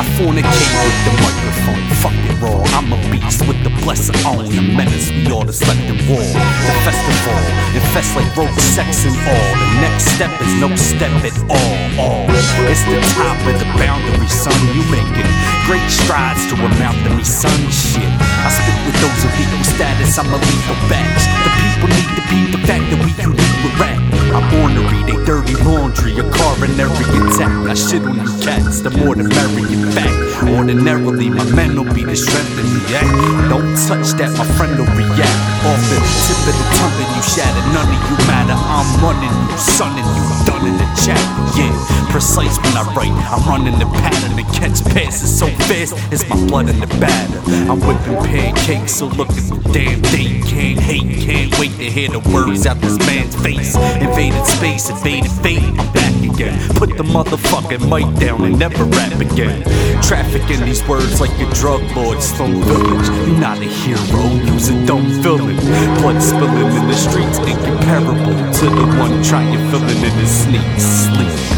fornicate with the microphone, fuck it raw. I'm a beast with the blessing on the menace. We all just left in war. The festival infests like roach, sex and all. The next step is no step at all. It's the top of the boundary, son. You making great strides to amount to me, son. Shit, I spit with those of equal status. I'm a lethal batch. The people need to be the fact that we unique with rap. I'm ornery, they dirty laundry, a coronary attack. I shit on you cats, the more the merry. In fact, ordinarily my men will be the strength of the act. Don't touch that, my friend will react. Off the tip of the tongue and you shatter. None of you matter. I'm running you, son, and you done in the chat. Yeah, precise when I write. I'm running the pattern. The catch passes so fast, it's my blood in the batter. I'm whipping pancakes, so look at the damn thing. Can't hate, can't wait to hear the words out this man's face. Invaded space, invaded fate, I'm back again. Put the motherfucking mic down and never rap again. Trafficking these words like a drug lord, Stone Village. You're not a hero, use a dumb villain. Blood spilling in the streets, incomparable to the one trying to fill it in his sneak sleep.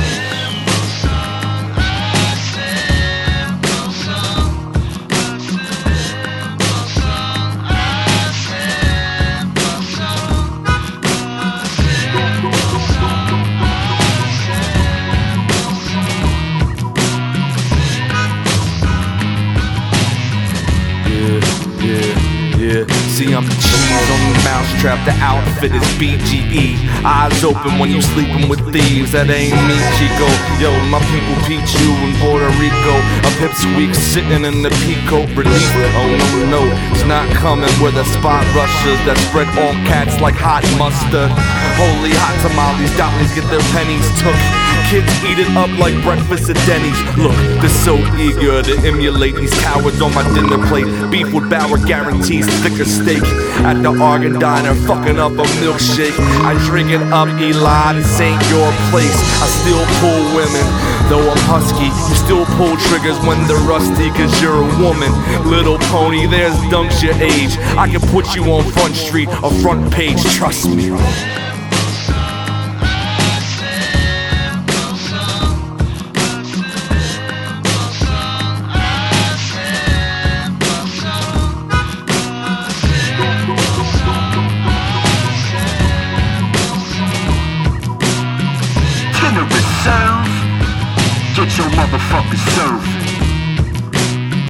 See, I'm the cheese on the mousetrap, the outfit is BGE. Eyes open when you sleeping with thieves, that ain't me, Chico. Yo, my people peach you in Puerto Rico. A pipsqueak sitting in the Peacoat relief. Oh no, it's not coming. We're the spot rushers that spread on cats like hot mustard. Holy hot tamales, dollies get their pennies took. Kids eat it up like breakfast at Denny's. Look, they're so eager to emulate these cowards on my dinner plate. Beef with Bauer guarantees thicker steak. At the Argon Diner, fucking up a milkshake. I drink it up, Eli, this ain't your place. I still pull women, though I'm husky. You still pull triggers when they're rusty, cause you're a woman. Little pony, there's dunks your age. I can put you on Front Street or Front Page, trust me.